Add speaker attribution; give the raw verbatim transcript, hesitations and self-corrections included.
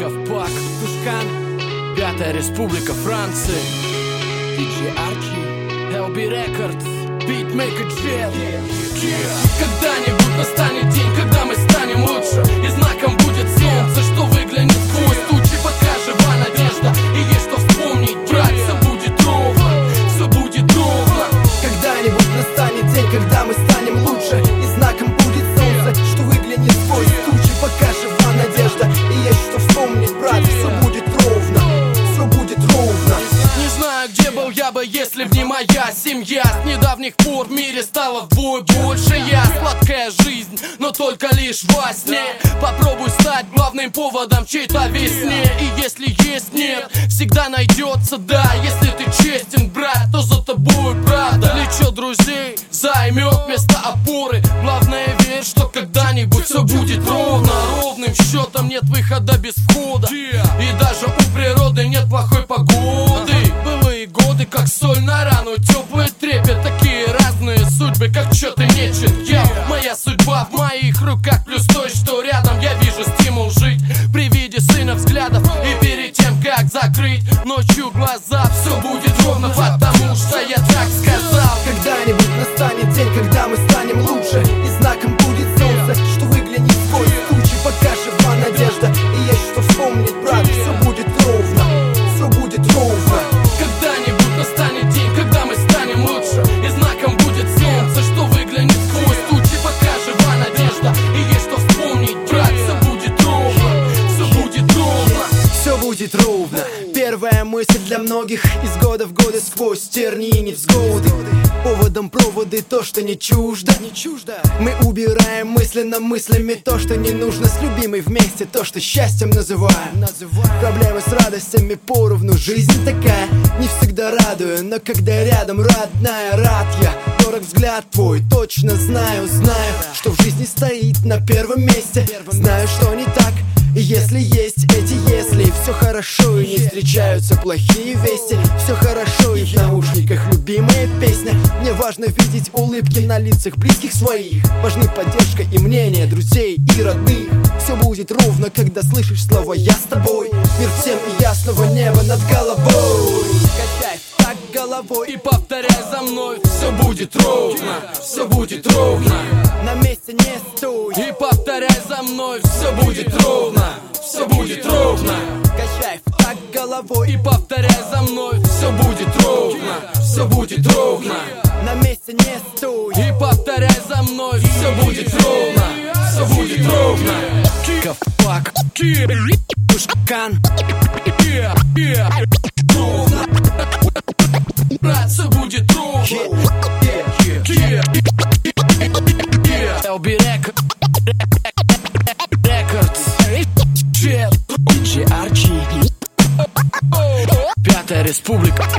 Speaker 1: Ковпак, Тушкан, Пятая Республика Франции, диджей Арчи, эл би Records, Beatmaker Jet. Когда-нибудь настанет день, когда мы станем лучше, и знаком будет солнце, что выглянет сквозь тучи. Пока жива надежда и есть что вспомнить, брат, все будет ровно, все будет ровно.
Speaker 2: Когда-нибудь настанет день, когда мы станем лучше, и знаком будет солнце, что выглянет сквозь тучи. Пока жива надежда и есть что вспомнить, брат, все будет ровно, все будет ровно.
Speaker 1: Не знаю, где был я бы, если б не моя семья. С недавних пор в мире стало вдвое больше я. Сладкая жизнь, но только лишь во сне. Попробуй стать главным поводом чьей-то весне. И если есть нет, всегда найдется да. Если ты честен, брат, то за тобой правда. Плечо друзей займет место опоры. Главное, верь, что когда-нибудь все будет ровно. Ровным счетом нет выхода без входа. И даже у природы нет плохой погоды. Былые годы, как соль на рану, теплый трепет. Такие разные судьбы, как чё-то нечет. Я, моя судьба в моих руках, плюс то, что рядом. Я вижу стимул жить при виде сына взглядов. И перед тем, как закрыть ночью глаза, все будет ровно, потому что я так сказал.
Speaker 2: Когда-нибудь настанет день, когда мы станем лучше, и знаком будет солнце, что выглянет сквозь тучи. Пока жива надежда и есть что вспомнить, брат, все будет ровно, все будет ровно.
Speaker 1: Когда-нибудь настанет день, когда мы станем лучше, и знаком будет солнце, что выглянет сквозь тучи. Пока жива надежда и есть что вспомнить, брат, все будет ровно, все будет ровно.
Speaker 2: Все будет ровно. Первая мысль для многих из года в годы сквозь тернии и невзгоды. Поводом проводы то, что не чуждо, не чуждо. Мы убираем мысленно мыслями то, что не нужно. С любимой вместе то, что счастьем называем, называем. Проблемы с радостями поровну. Жизнь такая, не всегда радую, но когда рядом родная, рад я. Дорог взгляд твой, точно знаю, знаю, что в жизни стоит на первом месте. Знаю, что не так, и если есть эти если, все хорошо и не встречаются плохие вести. Все хорошо и в наушниках любимая песня. Мне важно видеть улыбки на лицах близких своих. Важны поддержка и мнение друзей и родных. Все будет ровно, когда слышишь слова «я с тобой». Мир всем и ясного неба над головой. Качай так головой
Speaker 1: и повторяй за мной. Все будет ровно, все будет ровно.
Speaker 2: На месте не стой
Speaker 1: и повторяй за мной. Все будет ровно, все будет ровно.
Speaker 2: Качай так головой
Speaker 1: и повторяй за мной. Все будет ровно, все будет ровно.
Speaker 2: На месте не стой
Speaker 1: и повторяй за мной. Все будет ровно, все будет ровно. Ковпак, Тушкан, ровно. Брат, все будет ровно. эл би Records, диджей Арчи, Пятая Республика